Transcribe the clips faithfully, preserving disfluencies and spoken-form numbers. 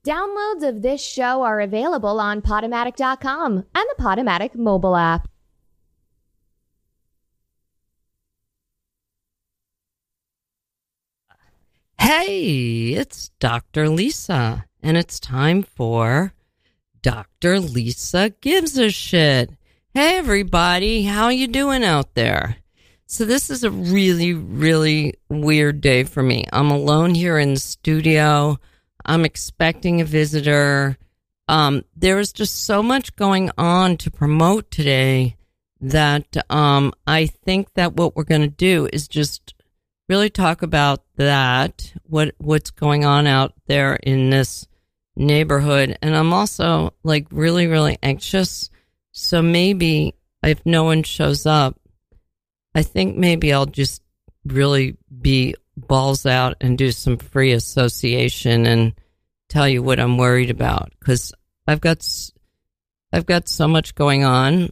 Downloads of this show are available on Podomatic dot com and the Podomatic mobile app. Hey, it's Doctor Lisa, and it's time for Doctor Lisa Gives a Shit. Hey, everybody, how you doing out there? So this is a really, really weird day for me. I'm alone here in the studio. I'm expecting a visitor. Um, there is just so much going on to promote today that um, I think that what we're going to do is just really talk about that, what what's going on out there in this neighborhood. And I'm also like really, really anxious. So maybe if no one shows up, I think maybe I'll just really be balls out and do some free association and tell you what I'm worried about, because I've got I've got so much going on.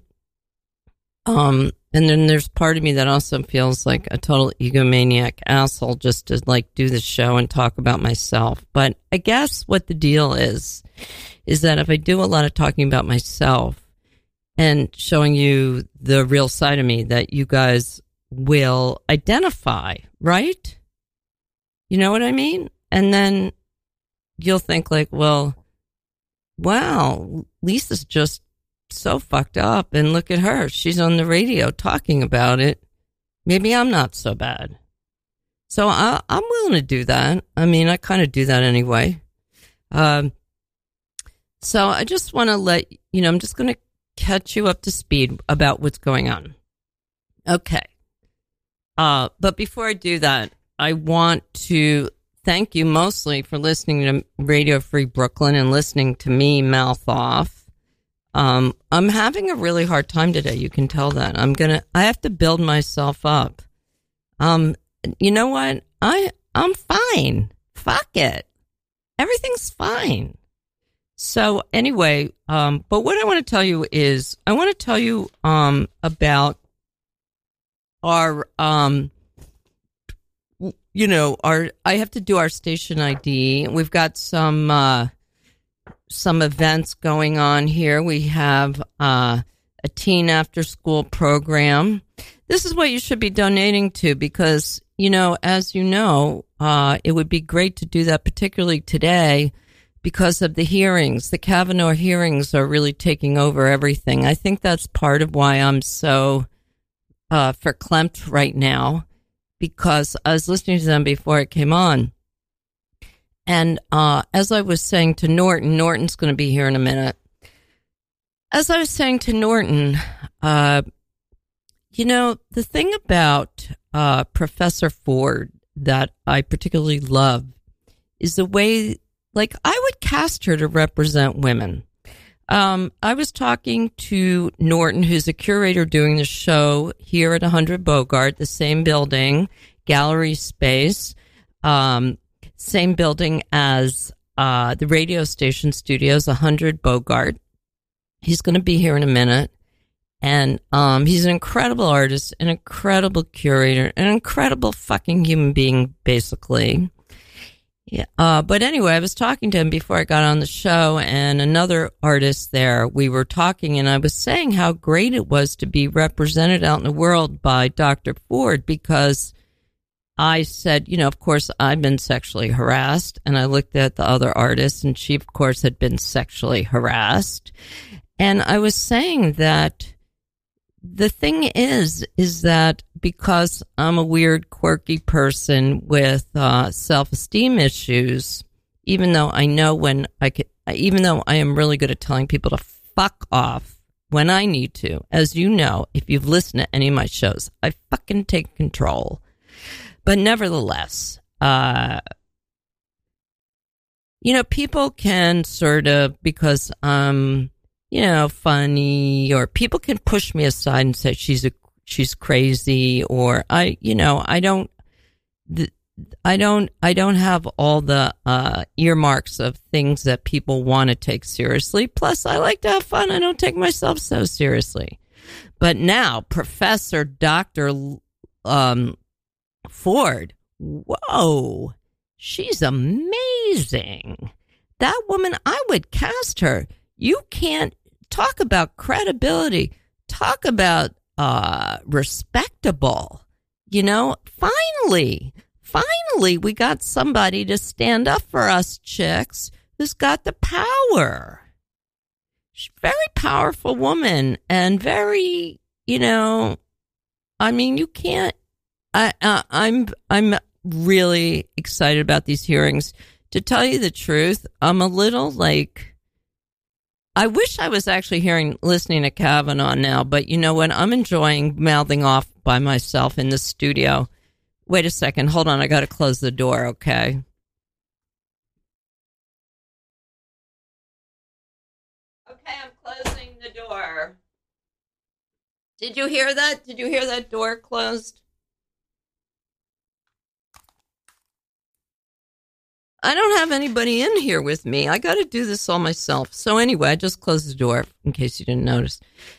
Um, and then there's part of me that also feels like a total egomaniac asshole just to like do the show and talk about myself. But I guess what the deal is, is that if I do a lot of talking about myself and showing you the real side of me, that you guys will identify, right? You know what I mean? And then you'll think like, well, wow, Lisa's just so fucked up, and look at her. She's on the radio talking about it. Maybe I'm not so bad. So I, I'm willing to do that. I mean, I kind of do that anyway. Um, so I just want to let, you know, I'm just going to catch you up to speed about what's going on. Okay. Uh, but before I do that, I want to thank you mostly for listening to Radio Free Brooklyn and listening to me mouth off. Um, I'm having a really hard time today. You can tell that. I'm gonna. I have to build myself up. Um, you know what? I I'm fine. Fuck it. Everything's fine. So anyway, um, but what I want to tell you is I want to tell you um about our um. You know, our I have to do our station I D. We've got some uh, some events going on here. We have uh, a teen after school program. This is what you should be donating to because, you know, as you know, uh, it would be great to do that, particularly today, because of the hearings. The Kavanaugh hearings are really taking over everything. I think that's part of why I'm so uh, verklempt right now. Because I was listening to them before it came on. And uh, as I was saying to Norton, Norton's going to be here in a minute. As I was saying to Norton, uh, you know, the thing about uh, Professor Ford that I particularly love is the way, like, I would cast her to represent women. Um, I was talking to Norton, who's a curator doing the show here at one hundred Bogart, the same building, gallery space, um, same building as uh, the radio station studios, one hundred Bogart. He's going to be here in a minute. And um, he's an incredible artist, an incredible curator, an incredible fucking human being, basically. Yeah. Uh, but anyway, I was talking to him before I got on the show, and another artist there, we were talking, and I was saying how great it was to be represented out in the world by Doctor Ford, because I said, you know, of course, I've been sexually harassed, and I looked at the other artist, and she, of course, had been sexually harassed. And I was saying that the thing is, is that because I'm a weird, quirky person with uh, self-esteem issues, even though I know when I could, even though I am really good at telling people to fuck off when I need to, as you know, if you've listened to any of my shows, I fucking take control. But nevertheless, uh, you know, people can sort of, because I'm, you know, funny, or people can push me aside and say she's a she's crazy, or I, you know, I don't, I don't, I don't have all the uh, earmarks of things that people want to take seriously. Plus, I like to have fun. I don't take myself so seriously. But now, Professor Doctor Um, Ford, whoa, she's amazing. that woman, I would cast her. You can't talk about credibility. Talk about uh, respectable. You know, finally, finally, we got somebody to stand up for us chicks who's got the power. She's a very powerful woman and very, you know, I mean, you can't, I, uh, I'm, I'm really excited about these hearings. To tell you the truth, I'm a little like, I wish I was actually hearing, listening to Kavanaugh now, but you know what? I'm enjoying mouthing off by myself in the studio. Wait a second. Hold on. I got to close the door. Okay. Okay. I'm closing the door. Did you hear that? Did you hear that door closed? I don't have anybody in here with me. I got to do this all myself. So anyway, I just closed the door in case you didn't notice.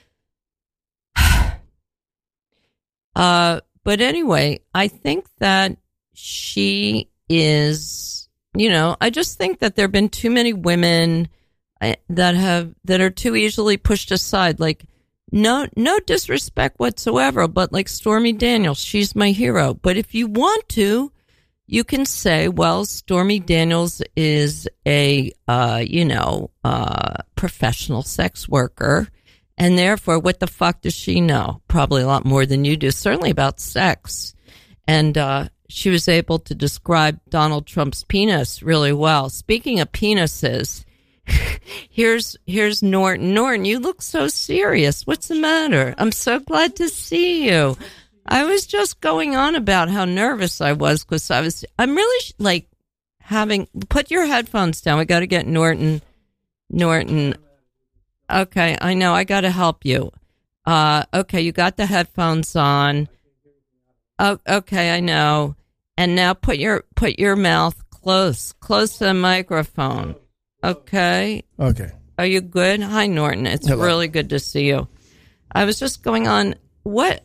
uh, but anyway, I think that she is, you know, I just think that there have been too many women that have, that are too easily pushed aside. Like, no, no disrespect whatsoever, but like Stormy Daniels, she's my hero. But if you want to, you can say, well, Stormy Daniels is a, uh, you know, uh, professional sex worker, and therefore, what the fuck does she know? Probably a lot more than you do, certainly about sex. And uh, she was able to describe Donald Trump's penis really well. Speaking of penises, here's here's Norton. Norton, you look so serious. What's the matter? I'm so glad to see you. I was just going on about how nervous I was because I was, I'm really like having, put your headphones down. We got to get Norton, Norton. Okay. I know. I got to help you. Uh, okay. You got the headphones on. Oh, okay. I know. And now put your, put your mouth close, close to the microphone. Okay. Okay. Are you good? Hi, Norton. It's Hello. Really good to see you. I was just going on what,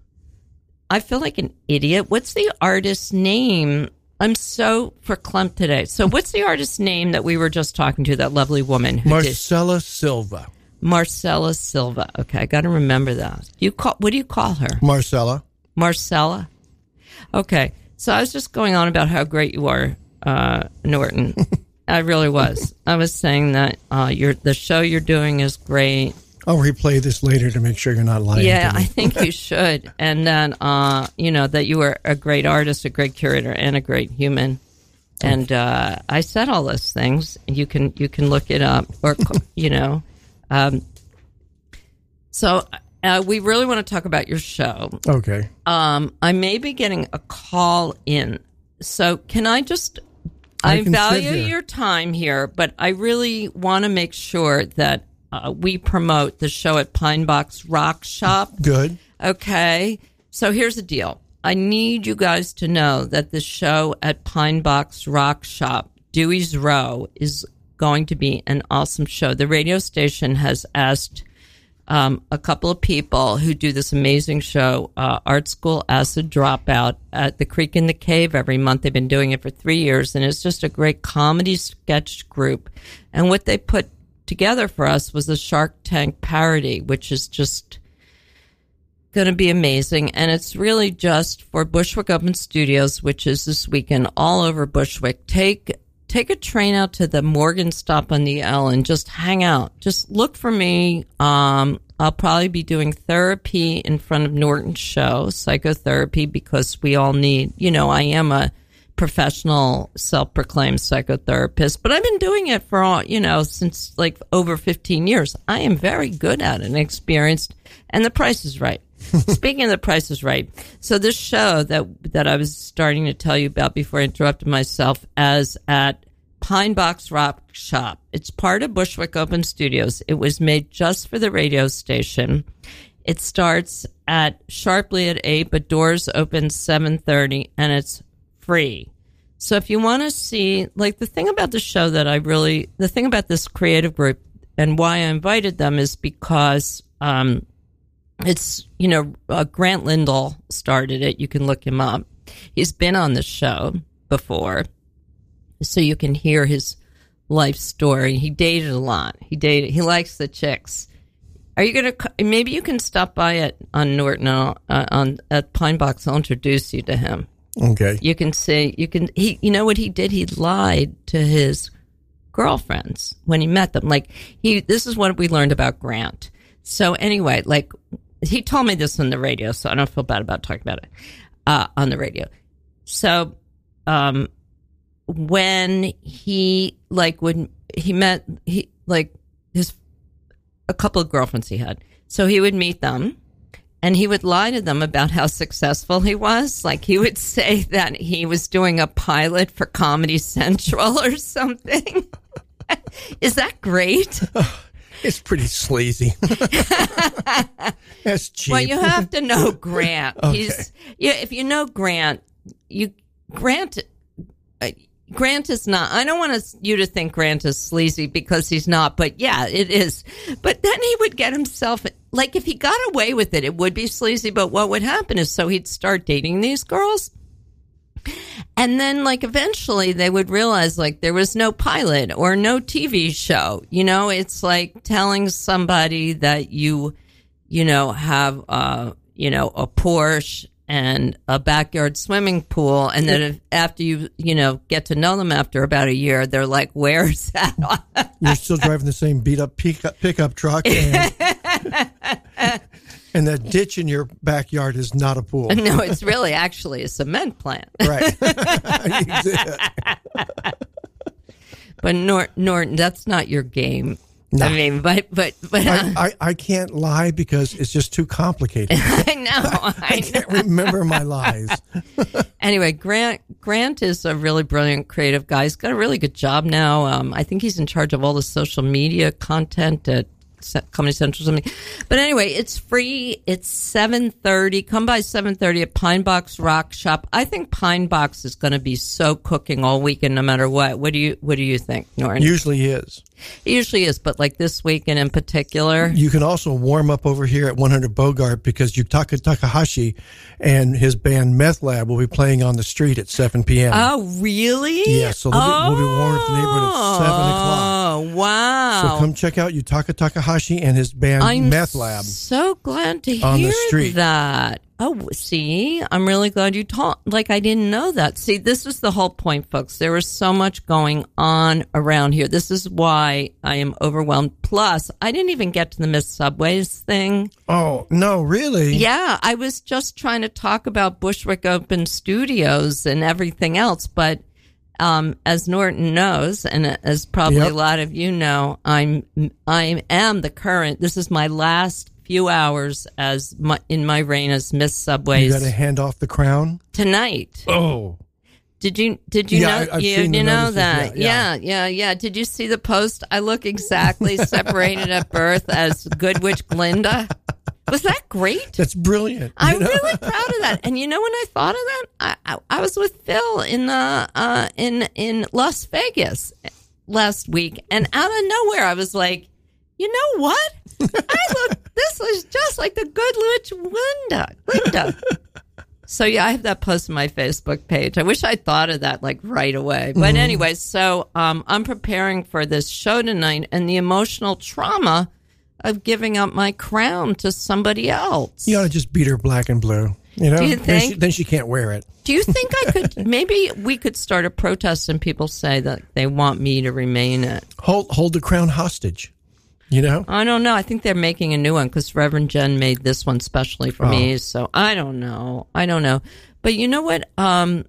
I feel like an idiot. What's the artist's name? I'm so verklempt today. So what's the artist's name that we were just talking to, that lovely woman? Who Marcella did? Silva. Marcella Silva. Okay, I got to remember that. You call, what do you call her? Marcella. Marcella? Okay, so I was just going on about how great you are, uh, Norton. I really was. I was saying that uh, you're, the show you're doing is great. I'll replay this later to make sure you're not lying. Yeah, to me. I think you should. And then, uh, you know, that you were a great artist, a great curator, and a great human. And uh, I said all those things. You can you can look it up, or you know. Um, so uh, we really want to talk about your show. Okay. Um, I may be getting a call in. So can I just? I, I can value sit here. your time here, but I really want to make sure that. Uh, we promote the show at Pine Box Rock Shop. Good. Okay. So here's the deal. I need you guys to know that the show at Pine Box Rock Shop, Dewey's Row, is going to be an awesome show. The radio station has asked um, a couple of people who do this amazing show, uh, Art School Acid Dropout, at the Creek in the Cave every month. They've been doing it for three years, and it's just a great comedy sketch group. And what they put together for us was a Shark Tank parody, which is just going to be amazing. And it's really just for Bushwick Open Studios, which is this weekend all over Bushwick. Take take a train out to the Morgan stop on the L and just hang out. Just look for me. Um, I'll probably be doing therapy in front of Norton's show, psychotherapy, because we all need, you know, I am a professional self-proclaimed psychotherapist, but I've been doing it for all, you know, since like over fifteen years. I am very good at it and experienced, and the price is right. Speaking of the price is right. So this show that, that I was starting to tell you about before I interrupted myself, as at Pine Box Rock Shop. It's part of Bushwick Open Studios. It was made just for the radio station. It starts at sharply at eight, but doors open seven thirty, and it's free. So if you want to see, like, the thing about the show that I really, the thing about this creative group and why I invited them is because um, it's, you know, uh, Grant Lindell started it. You can look him up. He's been on the show before, so you can hear his life story. He dated a lot. He dated. He likes the chicks. Are you gonna? Maybe you can stop by at on Norton uh, on at Pine Box. I'll introduce you to him. Okay. You can see. You can. He. You know what he did? He lied to his girlfriends when he met them. Like he. This is what we learned about Grant. So anyway, like he told me this on the radio, so I don't feel bad about talking about it uh, on the radio. So, um, when he like would he met he like his a couple of girlfriends he had, so he would meet them, and he would lie to them about how successful he was. Like he would say that he was doing a pilot for Comedy Central or something. Is that great? It's pretty sleazy. That's cheap. Well, you have to know Grant. Okay. He's yeah. If you know Grant, you Grant. Uh, Grant is not. I don't want us, you to think Grant is sleazy because he's not. But yeah, it is. But then he would get himself like if he got away with it, it would be sleazy. But what would happen is so he'd start dating these girls. And then, like, eventually they would realize, like, there was no pilot or no T V show. You know, it's like telling somebody that you, you know, have, uh, you know, a Porsche and a backyard swimming pool. And then if, after you, you know, get to know them after about a year, they're like, where's that? You're still driving the same beat up pickup, pickup truck. And, and that ditch in your backyard is not a pool. No, it's really actually a cement plant. Right. But Norton, Norton, that's not your game. No. I mean, but but but uh, I, I, I can't lie because it's just too complicated. I know. I, I can't know. remember my lies. Anyway, Grant Grant is a really brilliant, creative guy. He's got a really good job now. Um, I think he's in charge of all the social media content at Comedy Central or something. But anyway, it's free. It's seven thirty. Come by seven thirty at Pine Box Rock Shop. I think Pine Box is going to be so cooking all weekend, no matter what. What do you What do you think, Norton? Usually is. It usually is, but like this weekend in particular. You can also warm up over here at one hundred Bogart because Yutaka Takahashi and his band Meth Lab will be playing on the street at seven p.m. Oh, really? Yeah, so they'll oh, be, we'll be warm up the neighborhood at seven o'clock. Oh, wow. So come check out Yutaka Takahashi and his band I'm Meth Lab. So glad to on hear the street. that. Oh, see, I'm really glad you taught. Like, I didn't know that. See, this is the whole point, folks. There is so much going on around here. This is why I am overwhelmed. Plus, I didn't even get to the Miss Subways thing. Oh, no, really? Yeah, I was just trying to talk about Bushwick Open Studios and everything else. But um, as Norton knows, and as probably Yep. a lot of you know, I'm I am the current. This is my last few hours as my, in my reign as Miss Subways. You got to hand off the crown tonight. Oh, Did you did you Yeah, know I- I've you, seen the you know notices, that? yeah, Yeah, yeah, yeah. Did you see the post? I look exactly separated at birth as Good Witch Glinda. Was that great? that's brilliant. I'm you know? really proud of that. And you know when I thought of that, I I, I was with Phil in uh, uh in in Las Vegas last week, and out of nowhere I was like, you know what? I look. This was just like the Good Witch Glinda. Glinda. So yeah, I have that post on my Facebook page. I wish I thought of that like right away. But Mm-hmm. anyway, so um, I'm preparing for this show tonight, and the emotional trauma of giving up my crown to somebody else. You ought to just beat her black and blue. You know, Do you Then, she, think? then she can't wear it. Do you think I could? Maybe we could start a protest, and people say that they want me to remain it. Hold hold the crown hostage. You know, I don't know. I think they're making a new one because Reverend Jen made this one specially for Oh. me. So I don't know. I don't know. But you know what? Um,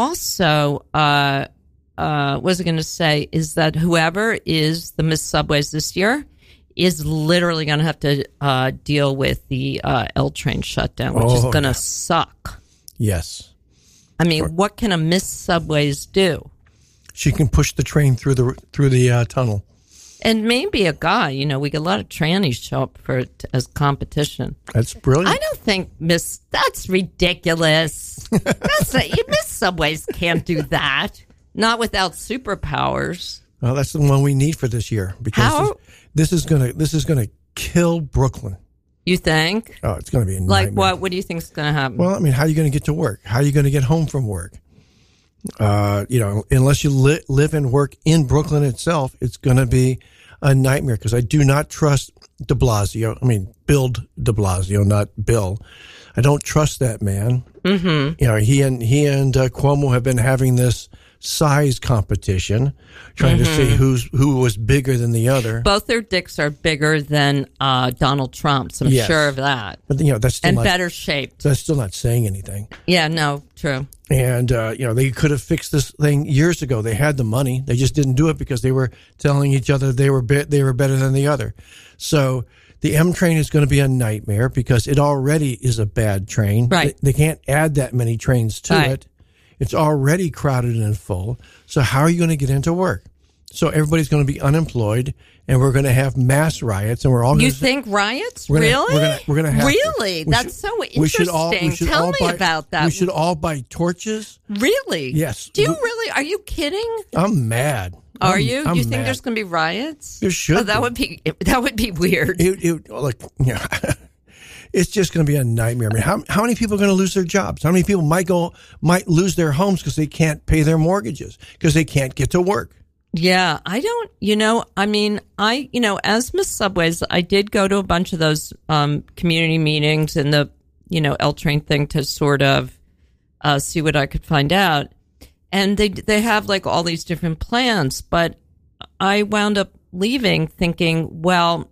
also, uh, uh, what was I going to say is that whoever is the Miss Subways this year is literally going to have to uh, deal with the uh, L train shutdown, which is Oh, going to yeah. suck. yes, I mean, what can a Miss Subways do? she can push the train through the through the uh, tunnel. And maybe a guy, you know, we get a lot of trannies show up for as competition. That's brilliant. I don't think Miss. That's ridiculous. That's a, Miss Subways can't do that. Not without superpowers. Well, that's the one we need for this year because How- this, this is gonna this is gonna kill Brooklyn. You think? Oh, it's gonna be a Like nightmare. what? What do you think is going to happen? Well, I mean, how are you going to get to work? How are you going to get home from work? Uh, you know, unless you li- live and work in Brooklyn itself, it's going to be a nightmare because I do not trust de Blasio. I mean, Bill de Blasio, not Bill. I don't trust that man. Mm-hmm. You know, he and he and uh, Cuomo have been having this size competition, trying mm-hmm. to see who's who was bigger than the other. Both their dicks are bigger than uh, Donald Trump's. I'm yes. sure of that. But you know, that's still and not, better shaped. That's still not saying anything. Yeah, no, true. And uh, you know, they could have fixed this thing years ago. They had the money. They just didn't do it because they were telling each other they were be- they were better than the other. So the M train is going to be a nightmare because it already is a bad train. Right. They, they can't add that many trains to right. it. It's already crowded and full. So how are you going to get into work? So everybody's going to be unemployed, and we're going to have mass riots, and we're all. You gonna, think riots? We're gonna, really? We're going we're gonna have really. To. That's should, so interesting. We should all, we should Tell all me buy, about that. We should all buy torches. Really? Yes. Do you we, really? Are you kidding? I'm mad. Are I'm, you? I'm you think mad. there's going to be riots? There should. Oh, that be. would be. That would be weird. It, it, like, yeah. It's just going to be a nightmare. I mean, how how many people are going to lose their jobs? How many people might go might lose their homes because they can't pay their mortgages because they can't get to work? Yeah, I don't. You know, I mean, I you know, as Miss Subways, I did go to a bunch of those um, community meetings and the you know L train thing to sort of uh, see what I could find out, and they they have like all these different plans, but I wound up leaving thinking, well.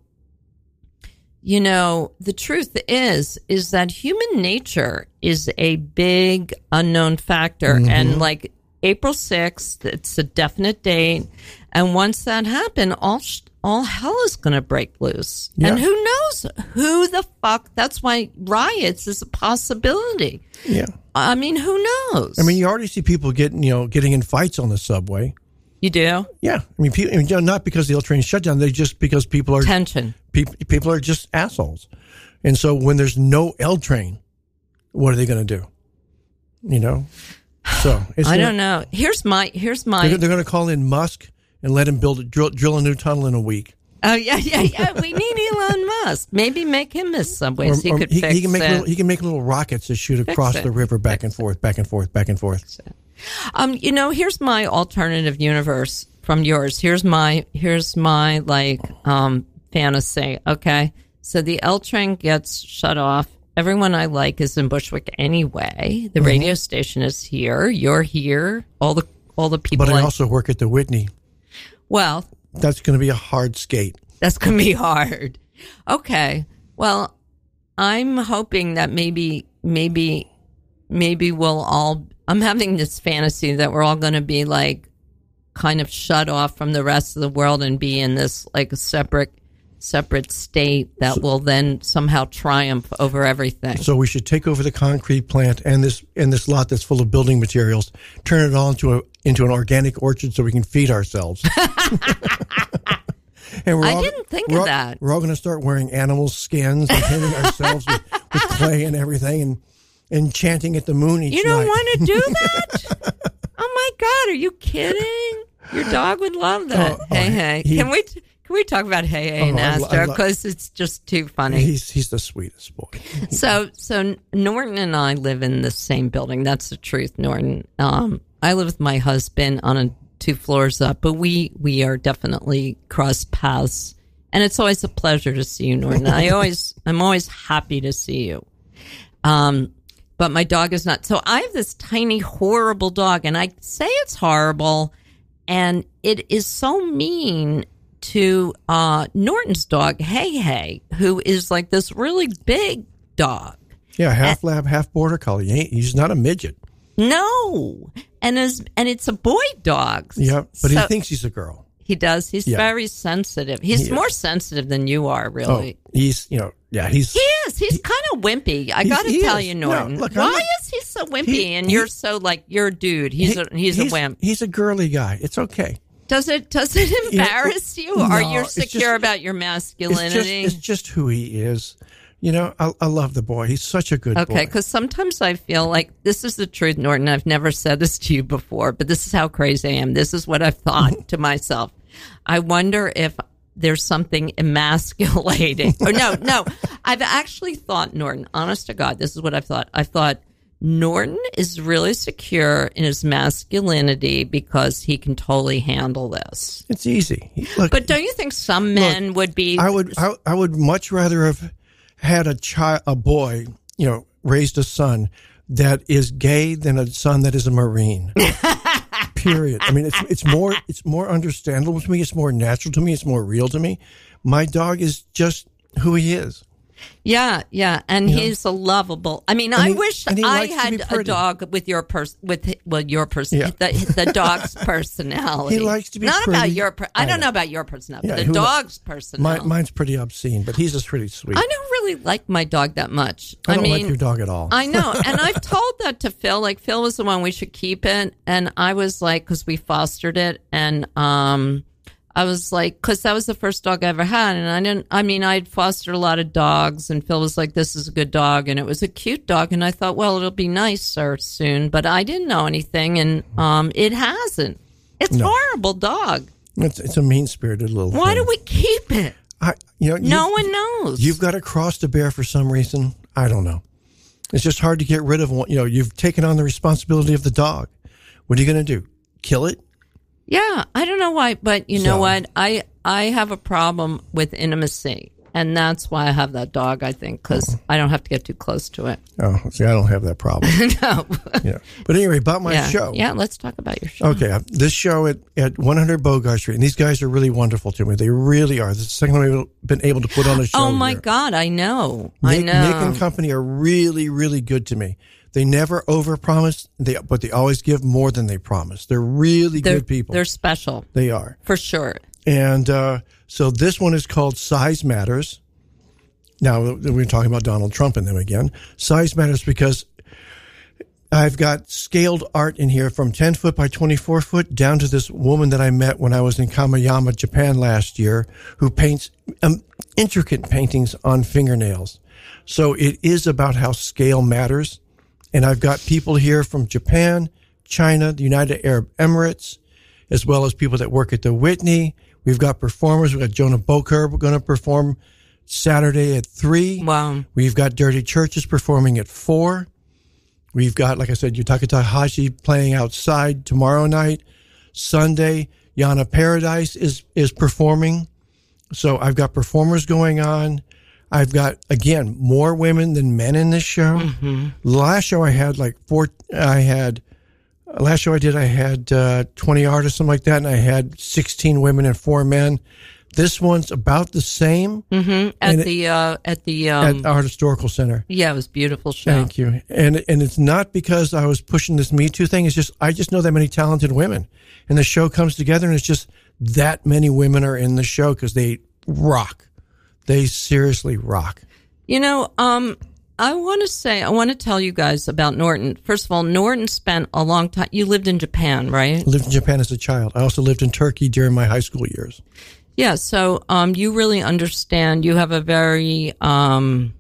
You know, the truth is, is that human nature is a big unknown factor. Mm-hmm. And like April sixth, it's a definite date. And once that happened, all, all hell is going to break loose. Yeah. And who knows who the fuck? That's why riots is a possibility. Yeah. I mean, who knows? I mean, you already see people getting, you know, getting in fights on the subway. You do? Yeah. I mean, people, you know, not because the L train shut down. They just because people are tension. People, people are just assholes, and so when there's no L train, what are they going to do? You know. So it's I not, don't know. Here's my. Here's my. They're, they're going to call in Musk and let him build a, drill, drill a new tunnel in a week. Oh yeah, yeah, yeah. We need Elon Musk. Maybe make him miss subways. He or could he, fix he can make it. little, he can make little rockets that shoot Fix across it. the river, back fix and it. forth, back and forth, back and forth. Um, you know, here's my alternative universe from yours. Here's my here's my like um fantasy. Okay, so the L train gets shut off. Everyone I like is in Bushwick anyway. The mm-hmm. radio station is here. You're here. All the all the people. But I I, also work at the Whitney. Well, that's going to be a hard skate. That's going to be hard. Okay. Well, I'm hoping that maybe, maybe, maybe we'll all, I'm having this fantasy that we're all going to be like kind of shut off from the rest of the world and be in this like a separate, separate state that so, will then somehow triumph over everything. So we should take over the concrete plant and this, and this lot that's full of building materials, turn it all into a, into an organic orchard so we can feed ourselves. And we're I all, didn't think of all, that. We're all going to start wearing animal skins and painting ourselves with, with clay and everything and, and chanting at the moon each night. You don't want to do that? Oh, my God. Are you kidding? Your dog would love that. Oh, hey, oh, hey. He, Can we t- can we talk about Hey Hey oh, Nastar? Because it's just too funny. He's he's the sweetest boy. So, so Norton and I live in the same building. That's the truth, Norton. Um, I live with my husband on a two floors up, but we we are definitely cross paths, and it's always a pleasure to see you, Norton. I always I'm always happy to see you. Um, but my dog is not. So I have this tiny horrible dog, and I say it's horrible, and it is so mean to uh, Norton's dog, Hey Hey, who is like this really big dog. Yeah, half lab, half border collie. He ain't, he's not a midget. No, and as and it's a boy dog. Yeah, but so, he thinks he's a girl. He does. He's yeah. very sensitive. He's he more sensitive than you are, really. Oh, he's, you know, yeah, he's. He is. He's he, kind of wimpy. I got to tell is. you, Norton. No, look, why not, is he so wimpy? he, and he, you're so like you're a dude. He's he, a he's, he's a wimp. He's a girly guy. It's okay. Does it does it embarrass you? No, Are you secure just, about your masculinity? It's just, it's just who he is. You know, I, I love the boy. He's such a good okay, boy. Okay, because sometimes I feel like this is the truth, Norton. I've never said this to you before, but this is how crazy I am. This is what I've thought to myself. I wonder if there's something emasculating. Or no, no. I've actually thought, Norton, honest to God, this is what I've thought. I thought, Norton is really secure in his masculinity because he can totally handle this. It's easy. Look, but don't you think some men look, would be? I would. I, I would much rather have had a child, a boy, you know, raised a son that is gay than a son that is a Marine. Period. I mean, it's it's more it's more understandable to me. It's more natural to me. It's more real to me. My dog is just who he is. Yeah, yeah, and You he's a lovable. I mean, And I he- wish and he I likes to had be a pretty. dog with your person, with well, your person, Yeah. the, the dog's personality. He likes to be not about pretty. your. Per- I I don't know. know about your personality. Yeah, but the who kno- dog's My, personality. mine's pretty obscene, but he's just pretty sweet. I don't really like my dog that much. I don't mean, like your dog at all. I know, and I've told that to Phil. Like Phil was the one we should keep it, and I was like, because we fostered it, and um, I was like, because that was the first dog I ever had, and I didn't. I mean, I'd fostered a lot of dogs, and Phil was like, "This is a good dog," and it was a cute dog, and I thought, well, it'll be nicer soon, but I didn't know anything, and um, it hasn't. It's a No. horrible dog. It's, it's a mean-spirited little Why thing. do we keep it? I, you know, No you- one knows. You've got a cross to bear for some reason. I don't know. It's just hard to get rid of one. You know, you've taken on the responsibility of the dog. What are you going to do? Kill it? Yeah, I don't know why, but you know So- what? I I have a problem with intimacy, and that's why I have that dog. I think because I don't have to get too close to it. Oh, see, I don't have that problem. No. Yeah. But anyway, about my yeah. show. Yeah, let's talk about your show. Okay, uh, this show at, at one hundred Bogart Street, and these guys are really wonderful to me. They really are. This is the second time I've been able to put on a show. Oh my here. God, I know. I Nick, know. Nick and company are really, really good to me. They never overpromise, they but they always give more than they promise. They're really they're, good people. They're special They are. for sure. And uh, so this one is called Size Matters. Now, we're talking about Donald Trump and them again. Size matters because I've got scaled art in here from ten foot by twenty-four foot down to this woman that I met when I was in Kamayama, Japan last year, who paints um, intricate paintings on fingernails. So it is about how scale matters. And I've got people here from Japan, China, the United Arab Emirates, as well as people that work at the Whitney. We've got performers. We've got Jonah Boker going to perform Saturday at three. Wow. We've got Dirty Churches performing at four. We've got, like I said, Yutaka Tahashi playing outside tomorrow night. Sunday, Yana Paradise is, is performing. So I've got performers going on. I've got, again, more women than men in this show. Mm-hmm. Last show I had like four, I had, last show I did, I had uh, twenty artists, something like that, and I had sixteen women and four men. This one's about the same Mm-hmm. At And it- the uh, at the um, at Art Historical Center. yeah, it was a beautiful show. Thank you. And and it's not because I was pushing this Me Too thing. It's just I just know that many talented women, and the show comes together, and it's just that many women are in the show because they rock. They seriously rock. You know, um, I want to say, I want to tell you guys about Norton. First of all, Norton spent a long time. You lived in Japan, right? I lived in Japan as a child. I also lived in Turkey during my high school years. Yeah. So, um, you really understand. You have a very um,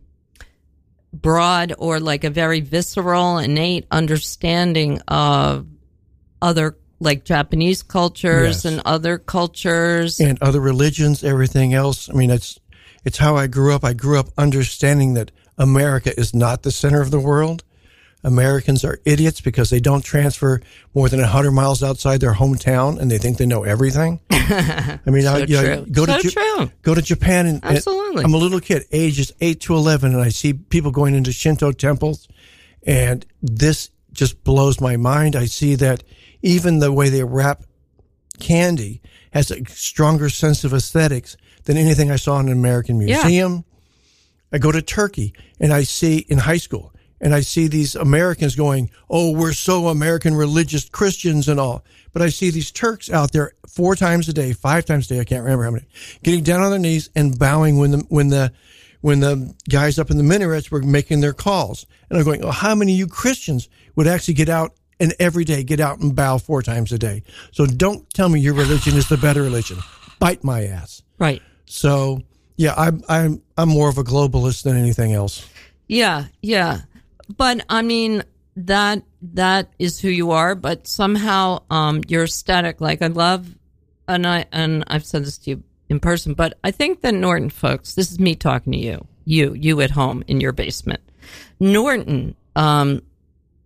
broad, or like a very visceral, innate understanding of other, like Japanese cultures Yes. and other cultures. And other religions, everything else. I mean, it's it's how I grew up. I grew up understanding that America is not the center of the world. Americans are idiots because they don't transfer more than one hundred miles outside their hometown, and they think they know everything. I mean, So I, you know, true. go to So Ja- true. go to Japan, and, and Absolutely. I'm a little kid, ages eight to eleven, and I see people going into Shinto temples, and this just blows my mind. I see that even the way they wrap candy has a stronger sense of aesthetics than anything I saw in an American Yeah. museum. I go to Turkey, and I see in high school, and I see these Americans going, oh, we're so American religious Christians and all. But I see these Turks out there four times a day, five times a day, I can't remember how many, getting down on their knees and bowing when the when the when the guys up in the minarets were making their calls. And I'm going, oh, how many of you Christians would actually get out and every day get out and bow four times a day? So don't tell me your religion is the better religion. Bite my ass. Right. So yeah, I'm I'm I'm more of a globalist than anything else. Yeah, yeah. But I mean, that that is who you are, but somehow um you're aesthetic. Like I love, and I and I've said this to you in person, but I think that Norton folks, this is me talking to you, you, you at home in your basement. Norton um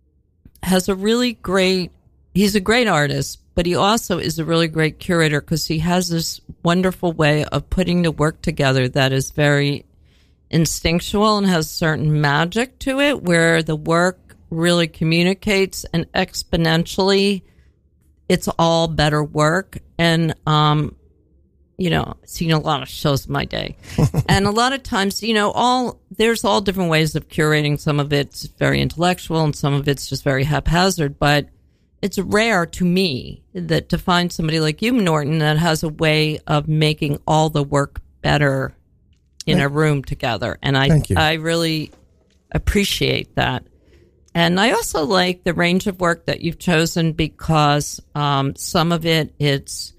has a really great, he's a great artist, but he also is a really great curator because he has this wonderful way of putting the work together that is very instinctual and has certain magic to it, where the work really communicates and exponentially it's all better work. And, um, you know, seen a lot of shows in my day. And a lot of times, you know, all, there's all different ways of curating. Some of it's very intellectual and some of it's just very haphazard, but it's rare to me that to find somebody like you, Norton, that has a way of making all the work better in a room together. And I, I really appreciate that. And I also like the range of work that you've chosen because um, some of it, it's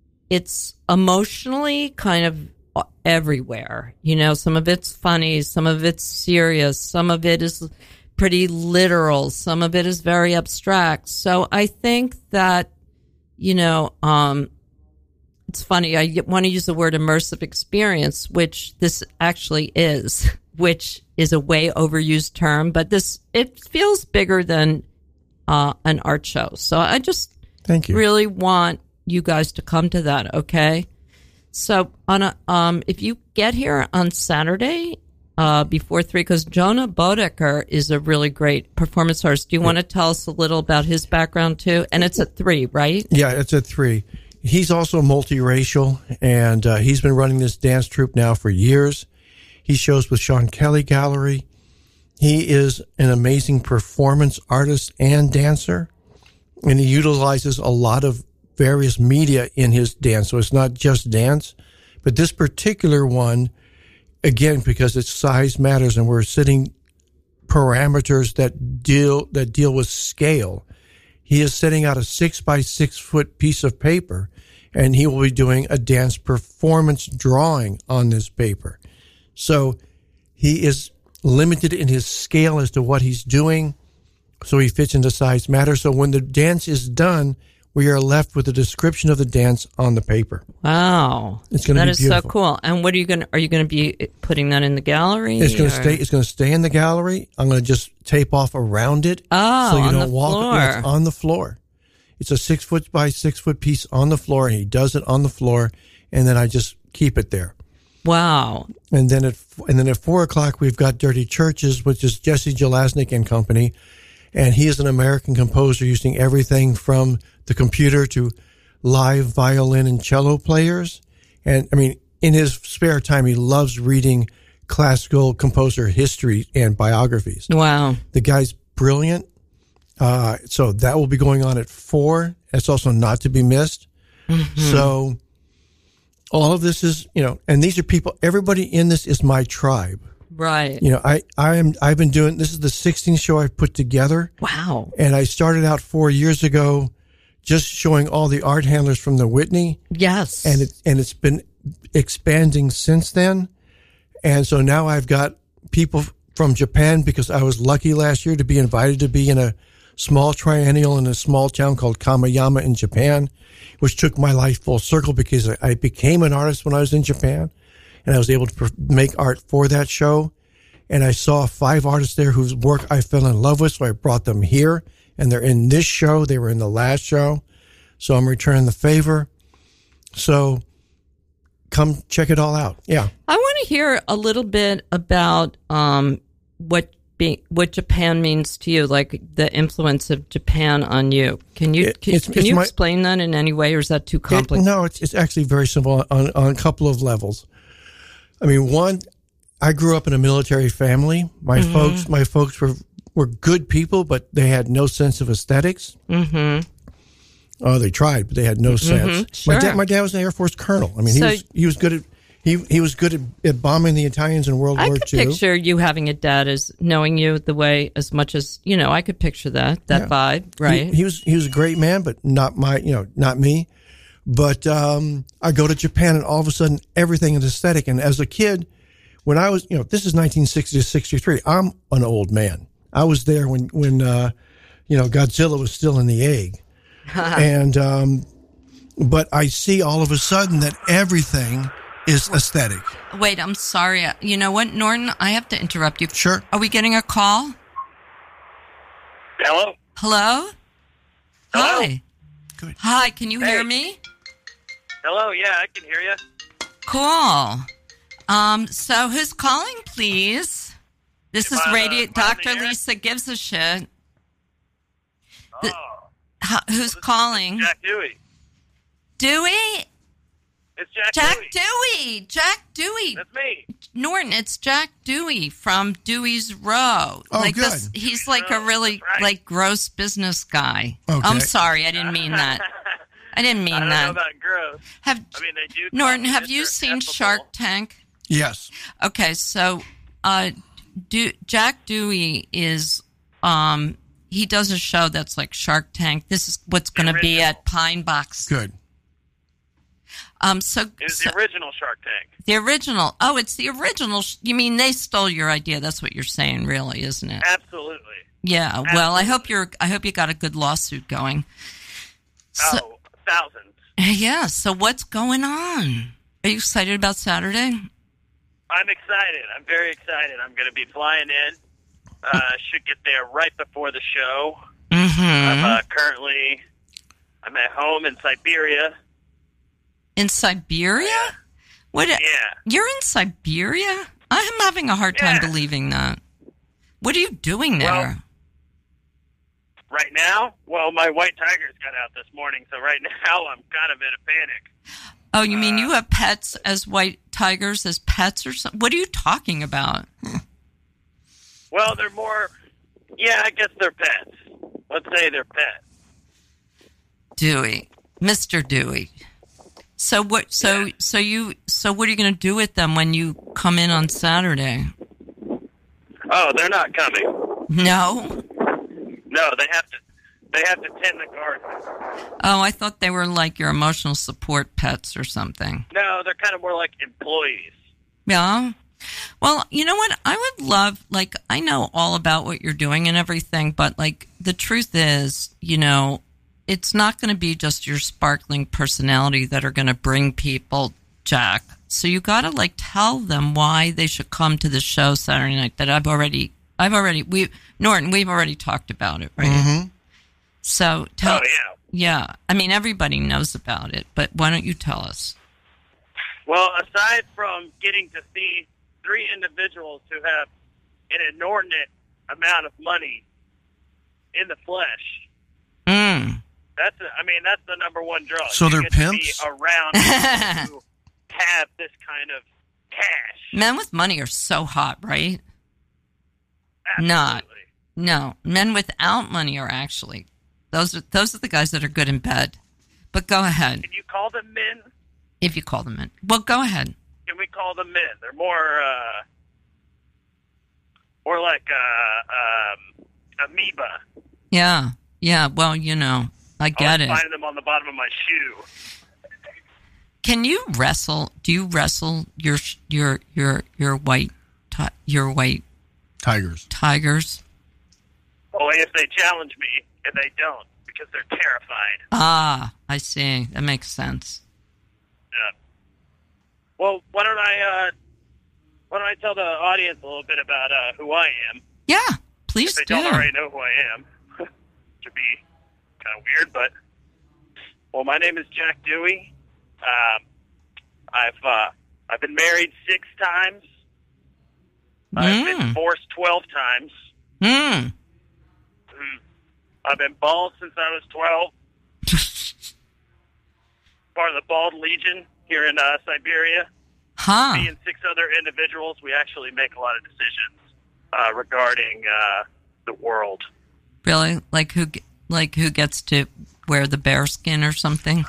it's emotionally kind of everywhere. You know, some of it's funny, some of it's serious, some of it is pretty literal, some of it is very abstract. So I think that, you know, um, it's funny, I want to use the word immersive experience, which this actually is, which is a way overused term, but this, it feels bigger than uh, an art show. So I just Thank you. really want you guys to come to that, okay? So on a, um, if you get here on Saturday, Uh, before three, because Jonah Bodecker is a really great performance artist. Do you want to tell us a little about his background too? And it's at three, right? Yeah, it's at three. He's also multiracial, and uh, he's been running this dance troupe now for years. He shows with Sean Kelly Gallery. He is an amazing performance artist and dancer, and he utilizes a lot of various media in his dance. So it's not just dance, but this particular one, again, because its size matters and we're setting parameters that deal that deal with scale. He is setting out a six by six foot piece of paper, and he will be doing a dance performance drawing on this paper. So he is limited in his scale as to what he's doing, so he fits into size matters. So when the dance is done, we are left with a description of the dance on the paper. Wow, it's going to be that is beautiful. So cool. And what are you going? to Are you going to be putting that in the gallery? It's going to or? stay. It's going to stay in the gallery. I'm going to just tape off around it, oh, so you on don't the walk. floor. Yeah, it's on the floor. It's a six foot by six foot piece on the floor, and he does it on the floor, and then I just keep it there. Wow. And then at and then at four o'clock we've got Dirty Churches, which is Jesse Jelaznik and Company, and he is an American composer using everything from the computer to live violin and cello players. And I mean, in his spare time, he loves reading classical composer history and biographies. Wow. The guy's brilliant. Uh, so that will be going on at four. It's also not to be missed. Mm-hmm. So all of this is, you know, and these are people, everybody in this is my tribe. Right. You know, I, I am, I've been doing, this is the sixteenth show I've put together. Wow. And I started out four years ago just showing all the art handlers from the Whitney. Yes. And it, and it's been expanding since then. And so now I've got people from Japan, because I was lucky last year to be invited to be in a small triennial in a small town called Kamayama in Japan, which took my life full circle because I became an artist when I was in Japan, and I was able to make art for that show. And I saw five artists there whose work I fell in love with, so I brought them here, and they're in this show. They were in the last show, so I'm returning the favor. So come check it all out. Yeah. I want to hear a little bit about um, what Be, what Japan means to you, like the influence of Japan on you. Can you can, it's, can it's you my, explain that in any way, or is that too complicated? It, no, it's it's actually very simple on, on a couple of levels. I mean, one, I grew up in a military family. My mm-hmm. folks, my folks were were good people, but they had no sense of aesthetics. Mm-hmm. Oh, they tried, but they had no sense. Mm-hmm. Sure. My dad, my dad was an Air Force colonel. I mean, he so, was he was good at. He he was good at, at bombing the Italians in World I War could Two. picture you having a dad as knowing you the way as much as, you know, I could picture that, that yeah. vibe, right? He, he was he was a great man, but not my, you know, not me. But um, I go to Japan, and all of a sudden everything is aesthetic. And as a kid, when I was, you know, this is nineteen sixty to sixty-three. I'm an old man. I was there when, when uh, you know, Godzilla was still in the egg. and um, But I see all of a sudden that everything is aesthetic. Wait, I'm sorry. You know what, Norton? I have to interrupt you. Sure. Are we getting a call? Hello? Hello? Hello? Hi. Good. Hi, can you Hey. hear me? Hello, yeah, I can hear you. Cool. Um, so who's calling, please? This is Am I, uh, Radio am I on the Doctor air? Lisa Gives a Shit. The- Oh, H- who's this- calling? Jack Dewey. Dewey? It's Jack, Jack Dewey. Dewey. Jack Dewey. That's me. Norton, it's Jack Dewey from Dewey's Row. Oh, like good. This, he's like a Oh, really that's right. like gross business guy. Okay. I'm sorry, I didn't mean that. I didn't mean I don't that. know about gross. have I mean, they do. call Norton, me have you Mister seen Ineffable. Shark Tank? Yes. Okay, so uh, Do- Jack Dewey is um, he does a show that's like Shark Tank. This is what's going to be original. at Pine Box. Good. Um, so, It was so the original Shark Tank. the original. Oh, it's the original. sh- You mean they stole your idea? That's what you're saying, really, isn't it? Absolutely. Yeah. Well, I hope Absolutely. you're. I hope you got a good lawsuit going. So, Oh, thousands. yeah. So what's going on? Are you excited about Saturday? I'm excited. I'm very excited. I'm going to be flying in. Uh, should get there right before the show. Mm-hmm. I'm uh, currently. I'm at home in Siberia. In Siberia? What? Yeah. You're in Siberia? I'm having a hard time Yeah. believing that. What are you doing there? Well, Right now, well, my white tigers got out this morning, so right now I'm kind of in a panic. oh, you mean uh, you have pets as white tigers as pets or something? What are you talking about? Well, they're more. Yeah, I guess they're pets. Let's say they're pets. Dewey, Mister Dewey. So what? So Yeah. so you so what are you going to do with them when you come in on Saturday? Oh, they're not coming. No. No, they have to. They have to tend the garden. Oh, I thought they were like your emotional support pets or something. No, they're kind of more like employees. Yeah. Well, you know what? I would love, like, I know all about what you're doing and everything, but, like, the truth is, you know, it's not going to be just your sparkling personality that are going to bring people, Jack. So you got to, like, tell them why they should come to the show Saturday night that I've already, I've already, we, Norton, we've already talked about it, right? Mm-hmm. So tell, Oh yeah. yeah, I mean, everybody knows about it, but why don't you tell us? Well, aside from getting to see three individuals who have an inordinate amount of money in the flesh, Mm. that's a, I mean that's the number one draw. So You they're get to pimps? be around people who have this kind of cash. Men with money are so hot, right? Absolutely. Not. No, men without money are actually those are those are the guys that are good in bed. But go ahead Can you call them men? if you call them men. Well, go ahead. Can we call them men? They're more, uh, more like uh, um, amoeba. Yeah, yeah. Well, you know, I get I it. always find them on the bottom of my shoe. Can you wrestle? Do you wrestle your your your your white ti- your white Tigers. tigers? Only if they challenge me, and they don't, because they're terrified. Ah, I see. That makes sense. Yeah. Well, why don't I, uh, why don't I tell the audience a little bit about uh, who I am? Yeah, If please they do. don't already know who I am, which would be kind of weird, but well, my name is Jack Dewey. Um, I've uh, I've been married six times. I've been Mm. divorced twelve times. Hmm. Mm. I've been bald since I was twelve. Part of the Bald Legion here in uh, Siberia. Huh. Me and six other individuals, we actually make a lot of decisions uh, regarding uh, the world. Really? Like who? ge- Like who gets to wear the bear skin or something?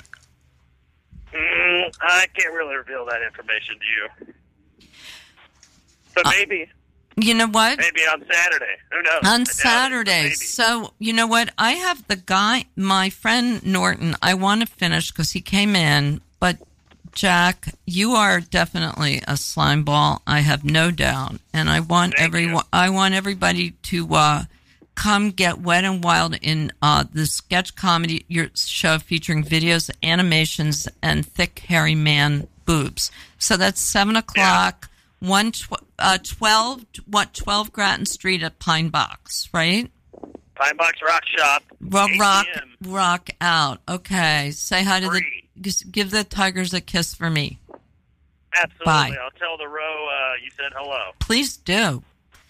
Mm, I can't really reveal that information to you. But Uh, maybe, You know what? maybe on Saturday. Who knows? I doubt On it, but Saturday. maybe. So, you know what? I have the guy, my friend Norton, I want to finish because he came in, but Jack, you are definitely a slime ball. I have no doubt. And I want Thank everyone, you. I want everybody to, uh, come get wet and wild in, uh, the sketch comedy your show featuring videos, animations, and thick, hairy man boobs. So that's seven o'clock, one, tw- uh, twelve, what, twelve Grattan Street at Pine Box, right? Pine Box Rock Shop. Rock, rock, eight p.m. rock out. Okay. Say hi to Free. the. Just give the tigers a kiss for me. Absolutely. Bye. I'll tell the row uh, you said hello. Please do. All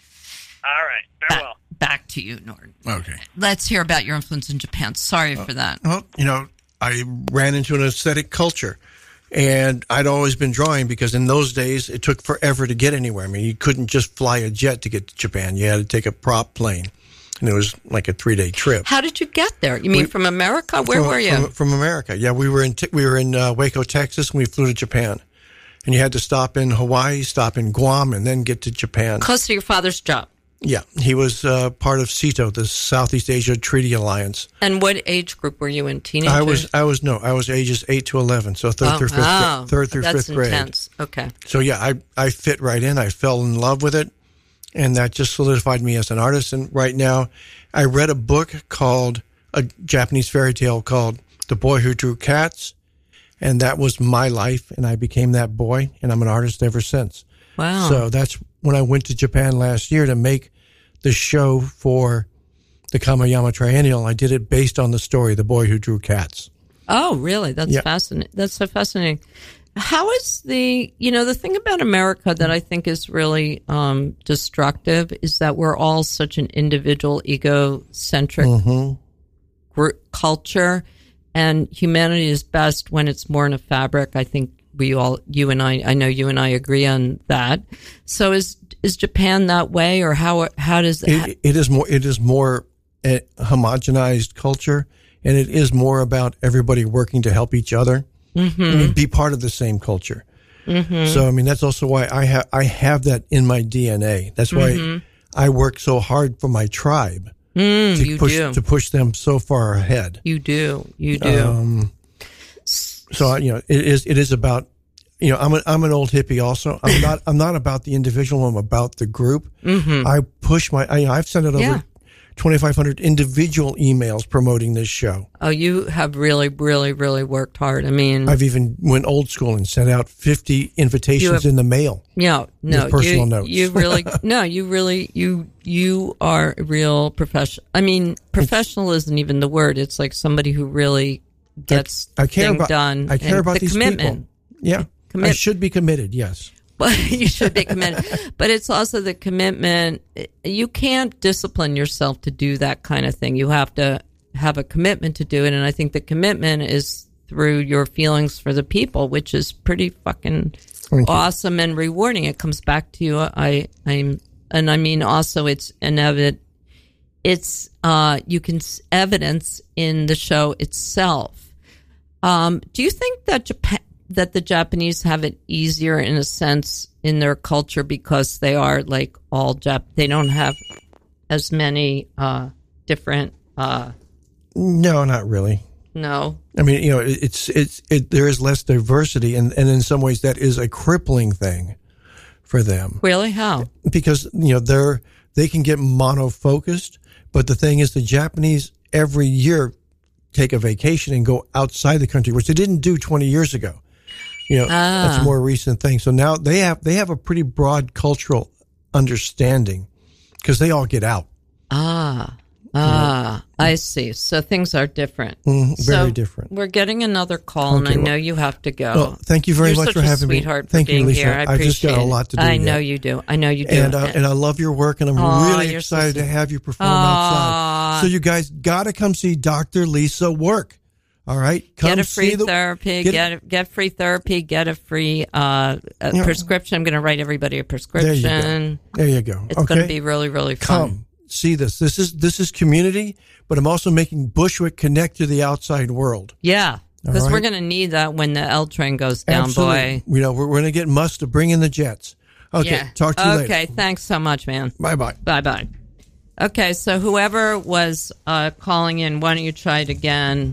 right. Farewell. Back to you, Norton. Okay. Let's hear about your influence in Japan. Sorry for that. Well, you know, I ran into an aesthetic culture, and I'd always been drawing because in those days it took forever to get anywhere. I mean, you couldn't just fly a jet to get to Japan. You had to take a prop plane, and it was like a three-day trip. How did you get there? You mean We- from America? Where from, were you? From, from America. Yeah, we were in t- we were in uh, Waco, Texas, and we flew to Japan. And you had to stop in Hawaii, stop in Guam, and then get to Japan. Close to your father's job. Yeah, he was uh, part of CITO, the Southeast Asia Treaty Alliance. And what age group were you in? Teenagers? I was, I was no, I was ages eight to eleven, so third oh, through fifth, wow. grade, third through That's fifth grade. intense. Okay. So yeah, I, I fit right in. I fell in love with it, and that just solidified me as an artist. And right now, I read a book called a Japanese fairy tale called "The Boy Who Drew Cats," and that was my life, and I became that boy, and I'm an artist ever since. Wow. So that's when I went to Japan last year to make the show for the Kamayama Triennial. I did it based on the story, The Boy Who Drew Cats. Oh, really? That's Yeah. fascinating. That's so fascinating. How is the, you know, the thing about America that I think is really um, destructive is that we're all such an individual, egocentric Mm-hmm. group, culture, and humanity is best when it's more in a fabric. I think we all, you and I, I know you and I agree on that. So is is Japan that way, or how how does It, it is more. It is more a homogenized culture, and it is more about everybody working to help each other. Mm-hmm. I mean, be part of the same culture. Mm-hmm. So, I mean, that's also why I have I have that in my D N A. That's why Mm-hmm. I work so hard for my tribe Mm, to you push do. to push them so far ahead. You do. You do. Um, so you know, it is it is about, you know, I'm a, I'm an old hippie also. I'm not I'm not about the individual. I'm about the group. Mm-hmm. I push my. I, I've sent it over Yeah. twenty-five hundred individual emails promoting this show. Oh, you have really, really, really worked hard. I mean, I've even went old school and sent out fifty invitations have- in the mail. no, no, with personal you, notes. you really, no, you really, you, you are a real professional. I mean, professional isn't even the word. It's like somebody who really gets I care thing about done. I care and about the these commitment. people. Yeah, I Commit- should be committed. Yes. But you should be committed. But it's also the commitment. You can't discipline yourself to do that kind of thing. You have to have a commitment to do it. And I think the commitment is through your feelings for the people, which is pretty fucking Thank you. awesome and rewarding. It comes back to you. I, I'm, and I mean, also it's an evident, it's, uh, you can s- evidence in the show itself. Um, do you think that Japan, that the Japanese have it easier in a sense in their culture because they are like all Jap? They don't have as many uh, different. Uh, No, not really. no, I mean, you know, it- it's it's it, there is less diversity, and, and in some ways that is a crippling thing for them really? How? because you know they're they can get monofocused, but the thing is, the Japanese every year take a vacation and go outside the country, which they didn't do twenty years ago. You know, Ah. that's a more recent thing. So now they have they have a pretty broad cultural understanding because they all get out. Ah, ah, I see. So things are different. Mhm, very So different. We're getting another call, and I Okay, well- know you have to go. Well, thank you very You're much such for a having me. sweetheart Thank for you, being Lisa. here. I I've just got appreciate a lot to do I know yet. you do. I know you do. And, uh, and I love your work, and I'm Aw, really you're so excited to sweet. have you perform Aw. outside. So you guys got to come see Doctor Lisa work. All right, come Get a free see the, therapy. get- Get a, get free therapy. Get a free uh, a Yeah. prescription. I'm going to write everybody a There you prescription. go. There you go. It's okay, going to be really, really fun. come see this. This is this is community, but I'm also making Bushwick connect to the outside world. Yeah, because right. we're going to need that when the L train goes down, Absolutely. boy. You know, we're, we're going to get Musk to bring in the jets. Okay, Yeah. talk to you Okay, later. thanks so much, man. Bye bye. Bye bye. Okay, so whoever was uh, calling in, why don't you try it again?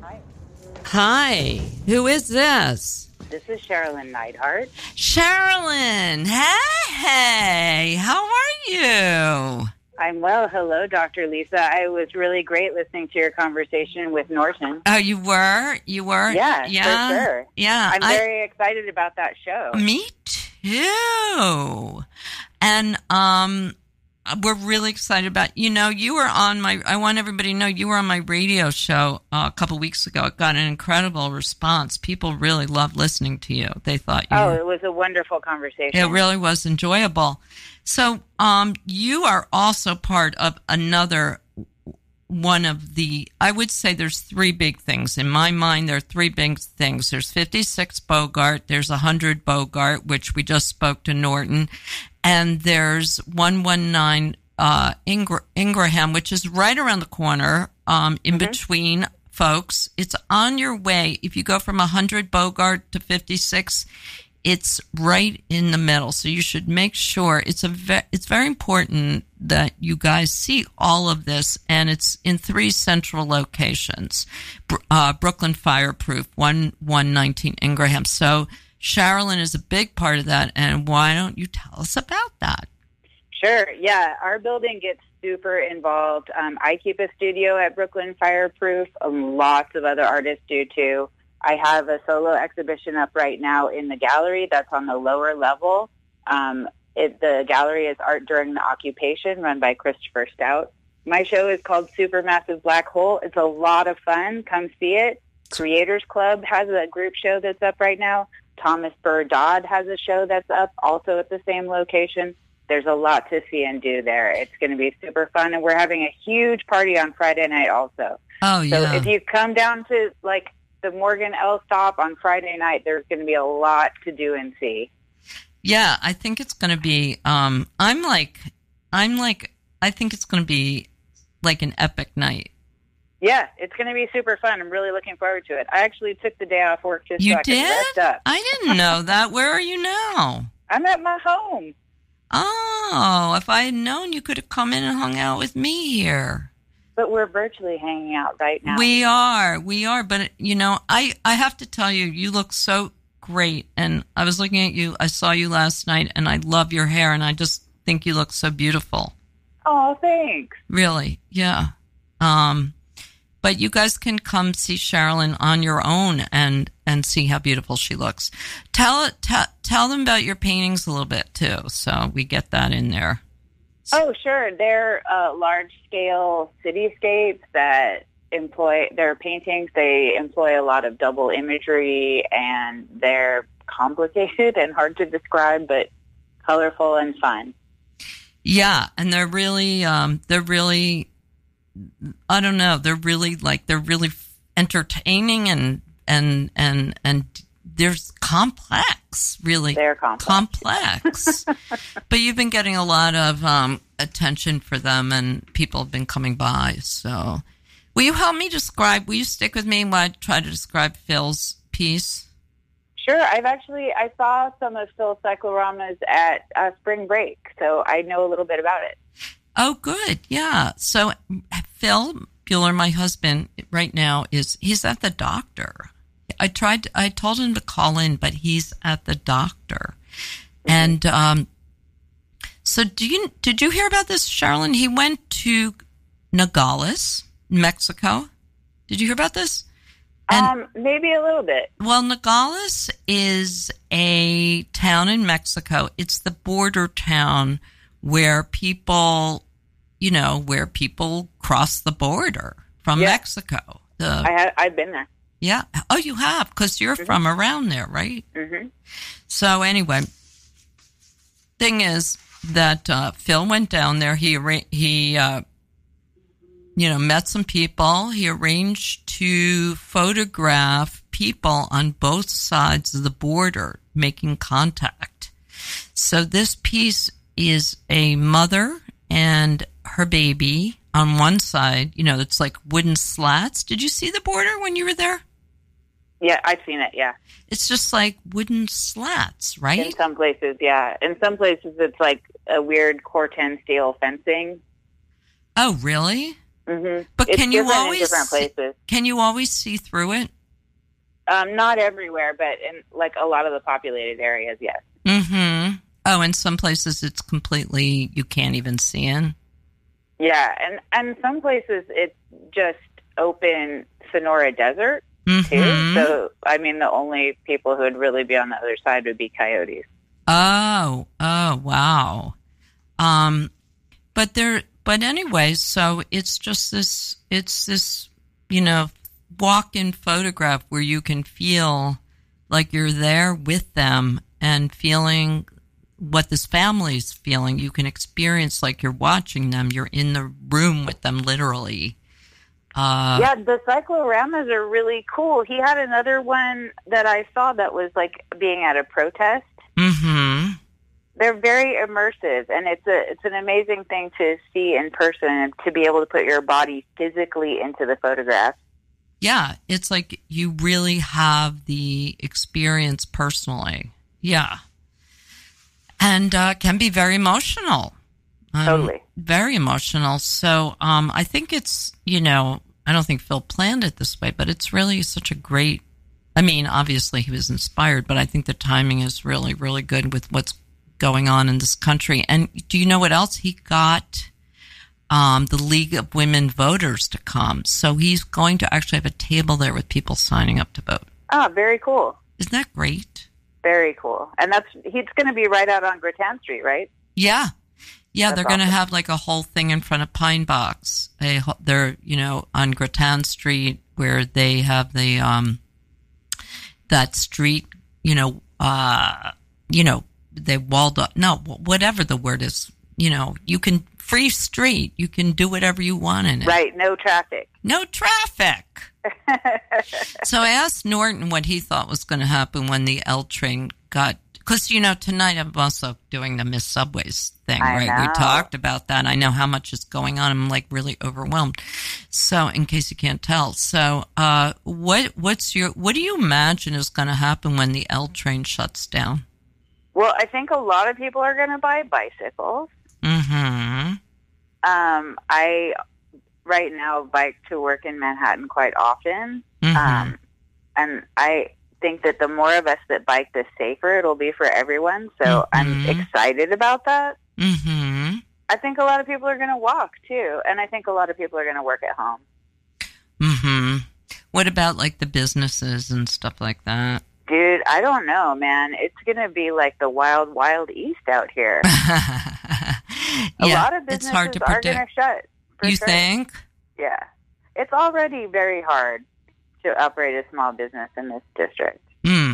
Hi. Who is this? This is Sherilyn Neidhart. Sherilyn. Hey, how are you? I'm well. Hello, Doctor Lisa. I was really great listening to your conversation with Norton. Oh, you were? You were? Yeah, yeah, for sure. Yeah. I'm I- very excited about that show. Me too. And um, we're really excited about, you know, you were on my, I want everybody to know you were on my radio show uh, a couple weeks ago. It got an incredible response. People really loved listening to you. They thought you Oh, were, it was a wonderful conversation. it really was enjoyable. So um, you are also part of another one of the, I would say there's three big things. In my mind, there are three big things. There's fifty-six Bogart, there's one hundred Bogart, which we just spoke to Norton, and there's one nineteen uh, Ingr- Ingraham, which is right around the corner um, in mm-hmm. between folks. It's on your way. If you go from one hundred Bogart to fifty-six, it's right in the middle. So you should make sure it's a ve- it's very important that you guys see all of this, and it's in three central locations. Uh, Brooklyn Fireproof, one nineteen Ingraham. So Sherilyn is a big part of that, and why don't you tell us about that? Sure. Yeah, our building gets super involved. Um, I keep a studio at Brooklyn Fireproof. Um, lots of other artists do too. I have a solo exhibition up right now in the gallery that's on the lower level. Um, it, the gallery is Art During the Occupation, run by Christopher Stout. My show is called Supermassive Black Hole. It's a lot of fun. Come see it. Creators Club has a group show that's up right now. Thomas Burr Dodd has a show that's up also at the same location. There's a lot to see and do there. It's going to be super fun, and we're having a huge party on Friday night also. Oh, yeah. So if you come down to, like, the Morgan L stop on Friday night, there's going to be a lot to do and see. Yeah, I think it's going to be, um, I'm like, I'm like, I think it's going to be like an epic night. Yeah, it's going to be super fun. I'm really looking forward to it. I actually took the day off work just you so I did? could rest up. I didn't know that. Where are you now? I'm at my home. Oh, if I had known, you could have come in and hung out with me here. But we're virtually hanging out right now. We are. We are. But, you know, I, I have to tell you, you look so great. And I was looking at you. I saw you last night, and I love your hair, and I just think you look so beautiful. Oh, thanks. Really. Yeah. Um, but you guys can come see Sherilyn on your own and, and see how beautiful she looks. Tell, tell, tell them about your paintings a little bit, too, so we get that in there. Oh, sure. They're uh, large-scale cityscapes that employ, their paintings, they employ a lot of double imagery, and they're complicated and hard to describe, but colorful and fun. Yeah, and they're really, um, they're really, I don't know, they're really, like, they're really entertaining and, and, and, and there's complex, really. They're complex. Complex. But you've been getting a lot of um, attention for them, and people have been coming by. So, will you help me describe? Will you stick with me while I try to describe Phil's piece? Sure. I've actually I saw some of Phil Cyclorama's at uh, spring break, so I know a little bit about it. Oh, good. Yeah. So Phil Bueller, my husband, right now is he's at the doctor. I tried. I told him to call in, but he's at the doctor. Mm-hmm. And um, so, do you did you hear about this, Sherilyn? He went to Nogales, Mexico. Did you hear about this? And, um, maybe a little bit. Well, Nogales is a town in Mexico. It's the border town where people, you know, where people cross the border from yeah. Mexico. The, I had, I've been there. Yeah. Oh, you have, because you're mm-hmm. from around there, right? Mm-hmm. So anyway, thing is that uh, Phil went down there. He he, uh, you know, met some people. He arranged to photograph people on both sides of the border making contact. So this piece is a mother and her baby on one side. You know, it's like wooden slats. Did you see the border when you were there? Yeah, I've seen it, yeah. It's just like wooden slats, right? In some places, yeah. In some places, it's like a weird Corten steel fencing. Oh, really? Mm-hmm. But it's can you different always in different places. See, can you always see through it? Um, not everywhere, but in like a lot of the populated areas, yes. Mm-hmm. Oh, in some places it's completely, you can't even see in? Yeah, and, and some places it's just open Sonora Desert. Mm-hmm. Too. So, I mean, the only people who would really be on the other side would be coyotes. Oh, oh, wow. Um, but there, but anyway, so it's just this, it's this, you know, walk-in photograph where you can feel like you're there with them and feeling what this family's feeling. You can experience like you're watching them. You're in the room with them, literally. Uh, yeah, the cycloramas are really cool. He had another one that I saw that was like being at a protest. Mm-hmm. They're very immersive, and it's a it's an amazing thing to see in person and to be able to put your body physically into the photograph. Yeah, it's like you really have the experience personally. Yeah. And uh, can be very emotional. Um, Totally. Very emotional. So um, I think it's, you know, I don't think Phil planned it this way, but it's really such a great, I mean, obviously he was inspired, but I think the timing is really, really good with what's going on in this country. And do you know what else? He got um, the League of Women Voters to come. So he's going to actually have a table there with people signing up to vote. Oh, very cool. Isn't that great? Very cool. And that's he's going to be right out on Grattan Street, right? Yeah. Yeah, That's they're going to awesome. have like a whole thing in front of Pine Box. A, ho- they're, you know, on Grattan Street where they have the, um, that street, you know, uh, you know, they walled up, no, whatever the word is, you know, you can, free street, you can do whatever you want in it. Right, no traffic. No traffic. So I asked Norton what he thought was going to happen when the L train got, because, you know, tonight I'm also doing the Miss Subways thing, I right? know. We talked about that. I know how much is going on. I'm like really overwhelmed. So in case you can't tell. So uh, what what's your, what do you imagine is going to happen when the L train shuts down? Well, I think a lot of people are going to buy bicycles. Mm-hmm. Um, I right now bike to work in Manhattan quite often. Mm-hmm. Um, and I think that the more of us that bike, the safer it'll be for everyone. So Mm-hmm. I'm excited about that. Mm-hmm. I think a lot of people are going to walk too. And I think a lot of people are going to work at home. Mm-hmm. What about like the businesses and stuff like that? Dude, I don't know, man. It's going to be like the wild, wild east out here. yeah, A lot of it's businesses hard to are going predict. to shut. for You sure. think? Yeah. It's already very hard to operate a small business in this district. Mm.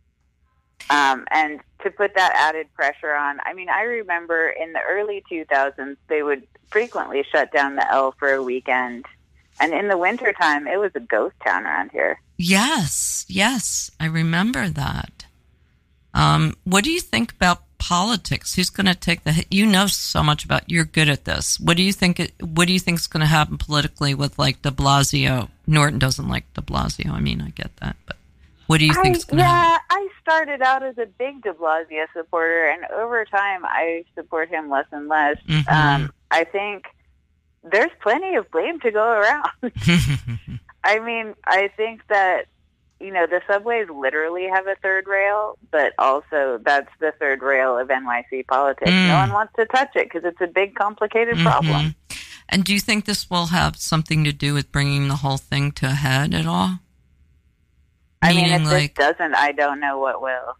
Um, and to put that added pressure on, I mean, I remember in the early two thousands, they would frequently shut down the L for a weekend. And in the wintertime, it was a ghost town around here. Yes, yes, I remember that. Um, what do you think about politics? Who's going to take the hit? You know so much about. You're good at this. What do you think? It, what do you think is going to happen politically with like De Blasio? Norton doesn't like De Blasio. I mean, I get that, but what do you think is going to yeah, happen? I started out as a big de Blasio supporter, and over time, I support him less and less. Mhm. Um, I think there's plenty of blame to go around. I mean, I think that, you know, the subways literally have a third rail, but also that's the third rail of N Y C politics. Mm. No one wants to touch it because it's a big, complicated problem. Mhm. And do you think this will have something to do with bringing the whole thing to a head at all? I mean, Meaning, if like, this doesn't, I don't know what will.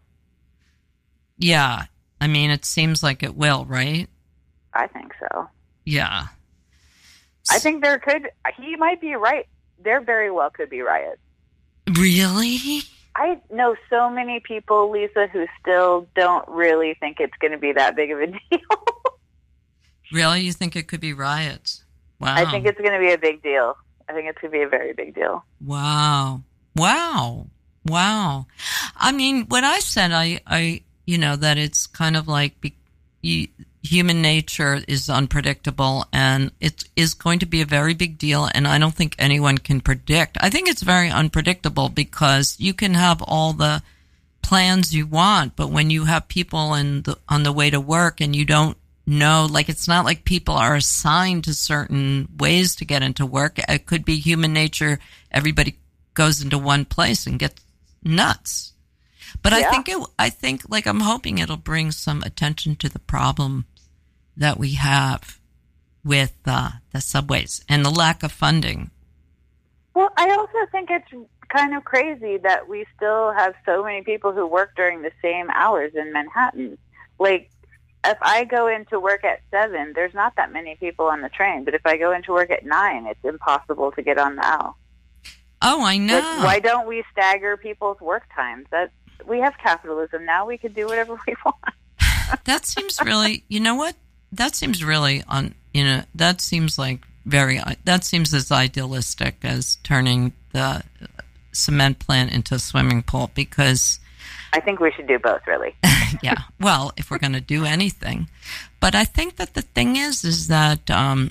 yeah, I mean, it seems like it will, right? I think so. Yeah. I think there could, he might be right. There very well could be riots. Really? I know so many people, Lisa, who still don't really think it's going to be that big of a deal. Really? You think it could be riots? Wow. I think it's going to be a big deal. I think it's going to be a very big deal. Wow. Wow. Wow. I mean, what I said, I, I, you know, that it's kind of like be, you, human nature is unpredictable and it is going to be a very big deal. And I don't think anyone can predict. I think it's very unpredictable because you can have all the plans you want, but when you have people in the, on the way to work and you don't know, like it's not like people are assigned to certain ways to get into work. It could be human nature. Everybody goes into one place and gets nuts. But Yeah. I think it, I think like I'm hoping it'll bring some attention to the problem that we have with uh, the subways and the lack of funding. Well, I also think it's kind of crazy that we still have so many people who work during the same hours in Manhattan. Like, if I go into work at seven, there's not that many people on the train. But if I go into work at nine, it's impossible to get on the owl. Oh, I know. Like, why don't we stagger people's work times? That we have capitalism now. We can do whatever we want. That seems really, you know what? That seems really on, you know, that seems like very, that seems as idealistic as turning the cement plant into a swimming pool, because I think we should do both, really. Yeah. Well, if we're going to do anything. But I think that the thing is, is that, um,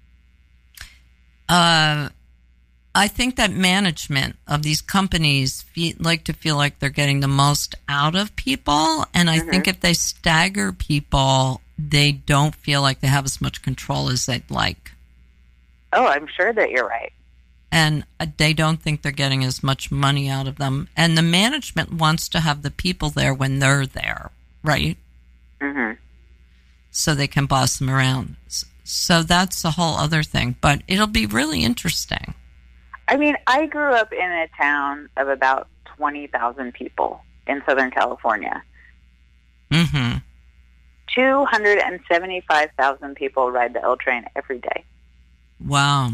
uh, I think that management of these companies feel, like to feel like they're getting the most out of people. And I mm-hmm. think if they stagger people, they don't feel like they have as much control as they'd like. Oh, I'm sure that you're right. And they don't think they're getting as much money out of them. And the management wants to have the people there when they're there, right? Mm-hmm. So they can boss them around. So that's a whole other thing. But it'll be really interesting. I mean, I grew up in a town of about twenty thousand people in Southern California. Mm-hmm. two hundred seventy-five thousand people ride the L train every day. Wow.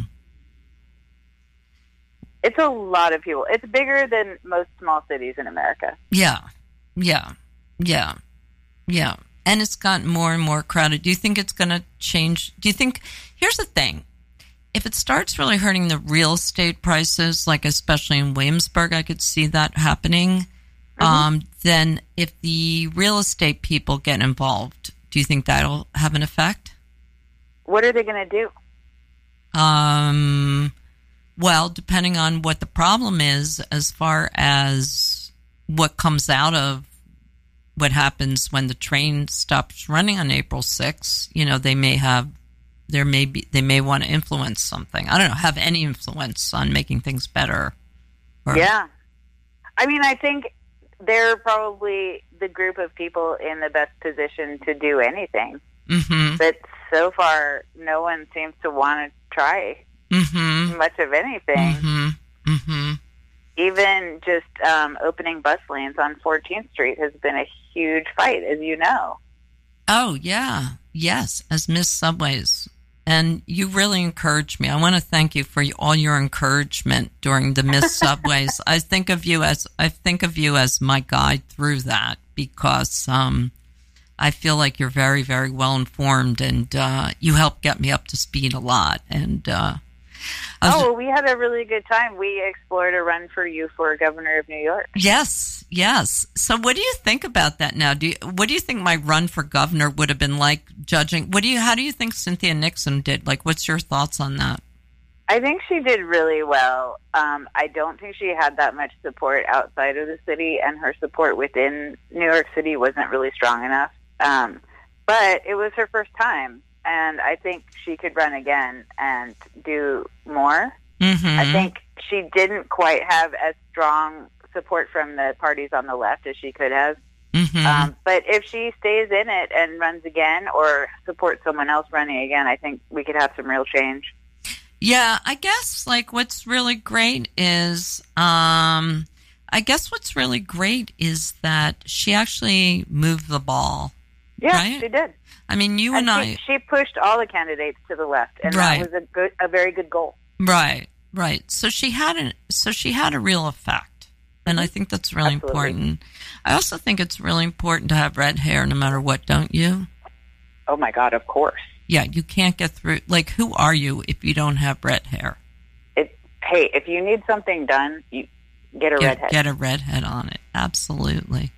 It's a lot of people. It's bigger than most small cities in America. Yeah, yeah, yeah, yeah. And it's gotten more and more crowded. Do you think it's going to change? Do you think, here's the thing. If it starts really hurting the real estate prices, like especially in Williamsburg, I could see that happening. Mm-hmm. Um, then if the real estate people get involved, do you think that'll have an effect? What are they going to do? Um, well, depending on what the problem is, as far as what comes out of what happens when the train stops running on April sixth, you know, they may have, there may be, they may want to influence something. I don't know, have any influence on making things better. Or, yeah. I mean, I think they're probably the group of people in the best position to do anything. Mm-hmm. But so far, no one seems to want to try mm-hmm. much of anything. Mm-hmm. Mm-hmm. Even just um, opening bus lanes on fourteenth Street has been a huge fight, as you know. Oh, yeah. Yes, as Miss Subways. And you really encouraged me. I want to thank you for all your encouragement during the Miss Subways. I think of you as I think of you as my guide through that, because um, I feel like you're very, very well informed, and uh, you help get me up to speed a lot. And uh, oh, we had a really good time. We explored a run for you for governor of New York. Yes, yes. So, what do you think about that now? Do you, what do you think my run for governor would have been like? Judging, what do you? How do you think Cynthia Nixon did? Like, what's your thoughts on that? I think she did really well. Um, I don't think she had that much support outside of the city, and her support within New York City wasn't really strong enough. Um, but it was her first time, and I think she could run again and do more. Mm-hmm. I think she didn't quite have as strong support from the parties on the left as she could have. Mm-hmm. Um, but if she stays in it and runs again, or supports someone else running again, I think we could have some real change. Yeah, I guess like what's really great is, um, I guess what's really great is that she actually moved the ball. Yeah, right? She did. I mean, you and, and I. she, she pushed all the candidates to the left, and right. that was a good, a very good goal. Right, right. So she had an, so she had a real effect. And I think that's really Absolutely. important. I also think it's really important to have red hair no matter what, don't you? Oh, my God, of course. Yeah, you can't get through. Like, who are you if you don't have red hair? It, hey, if you need something done, you get a get, redhead. Get a redhead on it. Absolutely.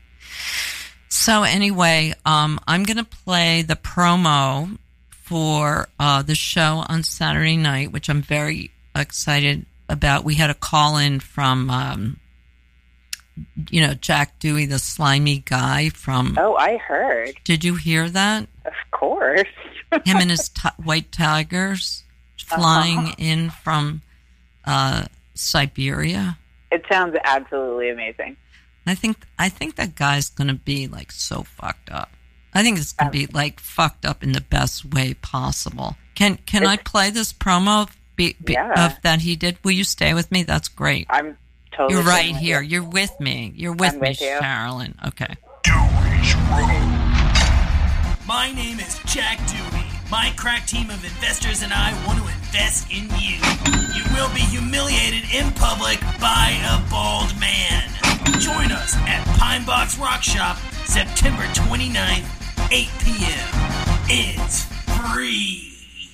So anyway, um, I'm going to play the promo for uh, the show on Saturday night, which I'm very excited about. We had a call in from... Um, you know, Jack Dewey, the slimy guy from... Oh, I heard. Did you hear that? Of course. Him and his t- white tigers flying uh-huh. in from uh, Siberia. It sounds absolutely amazing. I think I think that guy's going to be, like, so fucked up. I think it's going to um, be, like, fucked up in the best way possible. Can can I play this promo be, be, yeah. of that he did? Will you stay with me? That's great. I'm Totally You're right here. You. You're with me. You're with I'm me, with you. Sherilyn. Okay. Dewey's Road. My name is Jack Dewey. My crack team of investors and I want to invest in you. You will be humiliated in public by a bald man. Join us at Pine Box Rock Shop, September twenty-ninth, eight p.m. It's free.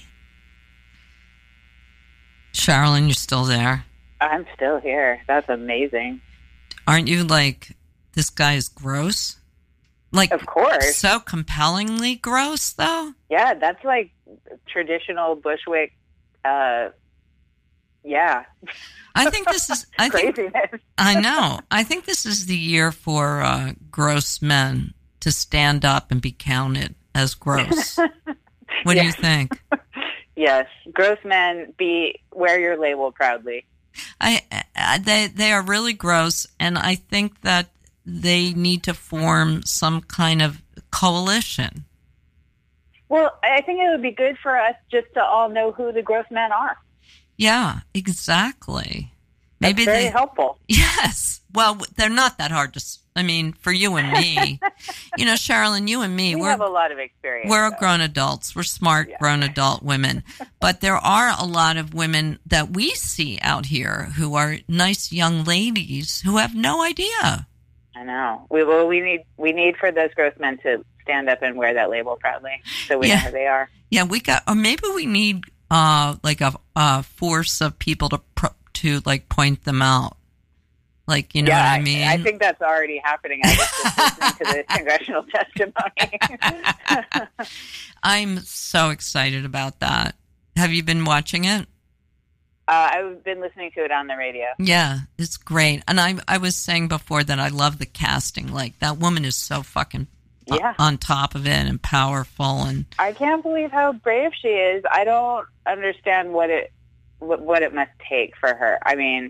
Sherilyn, you're still there? I'm still here. That's amazing. Aren't you like, this guy is gross? Like, of course. So compellingly gross, though? Yeah, that's like traditional Bushwick, uh, yeah. I think this is... I Craziness. Think, I know. I think this is the year for uh, gross men to stand up and be counted as gross. What do you think? Yes. Gross men, be wear your label proudly. I, I they they are really gross, and I think that they need to form some kind of coalition. Well, I think it would be good for us just to all know who the gross men are. Yeah, exactly. Maybe That's very they, helpful. Yes. Well, they're not that hard to. I mean, for you and me, you know, Sherilyn, you and me, we we're, have a lot of experience. We're though. grown adults. We're smart, Yeah. grown adult women. But there are a lot of women that we see out here who are nice young ladies who have no idea. I know. We well, we need we need for those gross men to stand up and wear that label proudly, so we Yeah. know who they are. Yeah, we got, or maybe we need uh, like a, a force of people to pro, to like point them out. Like, you know yeah, what I mean? I think that's already happening. I was just listening to the congressional testimony. I'm so excited about that. Have you been watching it? Uh, I've been listening to it on the radio. Yeah, it's great. And I I was saying before that I love the casting. Like, that woman is so fucking Yeah. on top of it and powerful. And I can't believe how brave she is. I don't understand what it what, what it must take for her. I mean,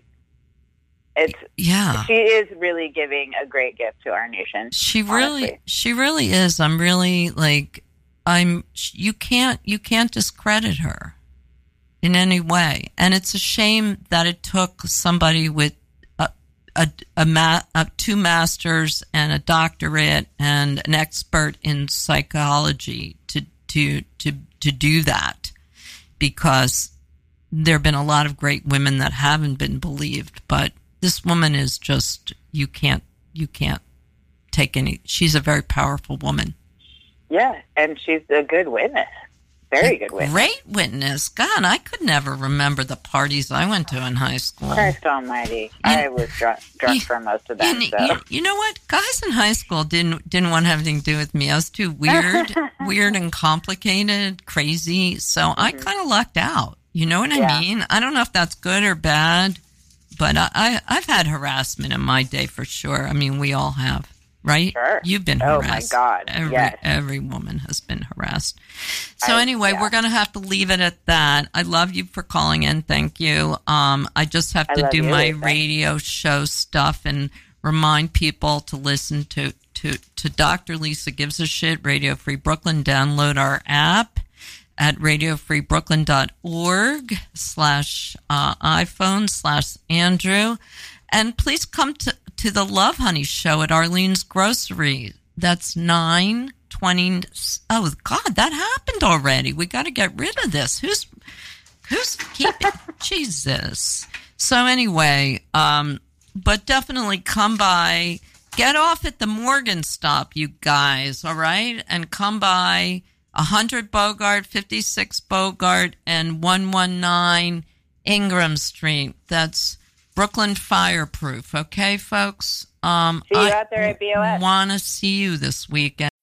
it's yeah, she is really giving a great gift to our nation. she really honestly. she really is. I'm really like I'm. You can't you can't discredit her in any way. And it's a shame that it took somebody with a a, a, ma- a two masters and a doctorate and an expert in psychology to to to to do that, because there have been a lot of great women that haven't been believed, but this woman is just, you can't you can't take any. She's a very powerful woman. Yeah, and she's a good witness. Very good witness. Great witness. God, I could never remember the parties I went to in high school. Christ almighty. I was drunk, drunk for most of them. You, so. you, you know what? Guys in high school didn't didn't want to have anything to do with me. I was too weird, weird and complicated, crazy. So mm-hmm. I kind of lucked out. You know what I Yeah. mean? I don't know if that's good or bad, but I, I I've had harassment in my day for sure. I mean, we all have, right? Sure. You've been Oh, my harassed. God, Every, yes. every woman has been harassed. So I- anyway, yeah. we're going to have to leave it at that. I love you for calling in. Thank you. Um, I just have I to love do you, my Lisa. radio show stuff and remind people to listen to, to, to Doctor Lisa Gives a Shit, Radio Free Brooklyn. Download our app at radiofreebrooklyn.org slash uh, iPhone slash Andrew. And please come to, to the Love Honey show at Arlene's Grocery. That's nine twenty. Oh, God, that happened already. We got to get rid of this. Who's who's keeping? Jesus. So anyway, um, but definitely come by. Get off at the Morgan stop, you guys, all right? And come by one hundred Bogart, fifty-six Bogart, and one nineteen Ingram Street. That's Brooklyn Fireproof, okay, folks? Um, See you I out there at B O S. want to see you this weekend.